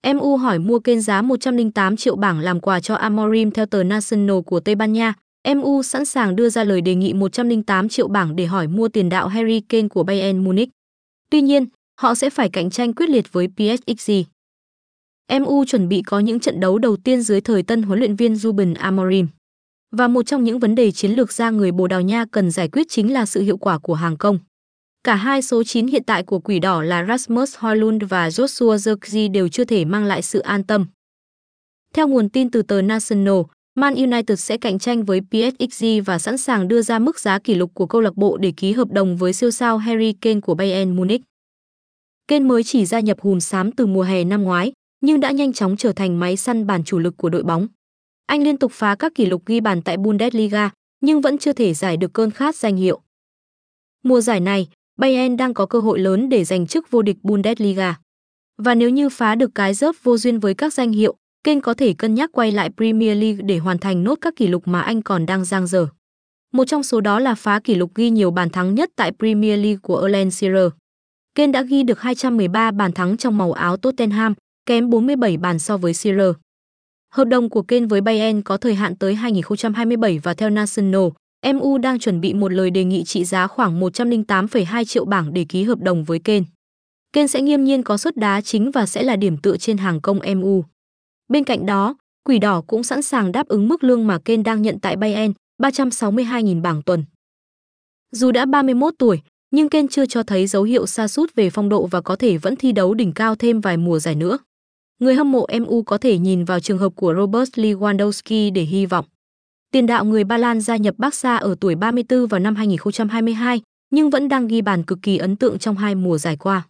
MU hỏi mua Kane giá 108 triệu bảng làm quà cho Amorim theo tờ Nacional của Tây Ban Nha. MU sẵn sàng đưa ra lời đề nghị 108 triệu bảng để hỏi mua tiền đạo Harry Kane của Bayern Munich. Tuy nhiên, họ sẽ phải cạnh tranh quyết liệt với PSG. MU chuẩn bị có những trận đấu đầu tiên dưới thời tân huấn luyện viên Ruben Amorim. Và một trong những vấn đề chiến lược gia người Bồ Đào Nha cần giải quyết chính là sự hiệu quả của hàng công. Cả hai số 9 hiện tại của Quỷ Đỏ là Rasmus Højlund và Joshua Zirkzee đều chưa thể mang lại sự an tâm. Theo nguồn tin từ tờ Nacional, Man United sẽ cạnh tranh với PSG và sẵn sàng đưa ra mức giá kỷ lục của câu lạc bộ để ký hợp đồng với siêu sao Harry Kane của Bayern Munich. Kane mới chỉ gia nhập Hùm Xám từ mùa hè năm ngoái, nhưng đã nhanh chóng trở thành máy săn bàn chủ lực của đội bóng. Anh liên tục phá các kỷ lục ghi bàn tại Bundesliga, nhưng vẫn chưa thể giải được cơn khát danh hiệu. Mùa giải này, Bayern đang có cơ hội lớn để giành chức vô địch Bundesliga. Và nếu như phá được cái rớp vô duyên với các danh hiệu, Kane có thể cân nhắc quay lại Premier League để hoàn thành nốt các kỷ lục mà anh còn đang dang dở. Một trong số đó là phá kỷ lục ghi nhiều bàn thắng nhất tại Premier League của Alan Shearer. Kane đã ghi được 213 bàn thắng trong màu áo Tottenham, kém 47 bàn so với Shearer. Hợp đồng của Kane với Bayern có thời hạn tới 2027 và theo Nacional, MU đang chuẩn bị một lời đề nghị trị giá khoảng 108,2 triệu bảng để ký hợp đồng với Kane. Kane sẽ nghiêm nhiên có suất đá chính và sẽ là điểm tựa trên hàng công MU. Bên cạnh đó, Quỷ Đỏ cũng sẵn sàng đáp ứng mức lương mà Kane đang nhận tại Bayern, 362.000 bảng tuần. Dù đã 31 tuổi, nhưng Kane chưa cho thấy dấu hiệu sa sút về phong độ và có thể vẫn thi đấu đỉnh cao thêm vài mùa giải nữa. Người hâm mộ MU có thể nhìn vào trường hợp của Robert Lewandowski để hy vọng. Tiền đạo người Ba Lan gia nhập Barca ở tuổi 34 vào năm 2022, nhưng vẫn đang ghi bàn cực kỳ ấn tượng trong 2 mùa giải qua.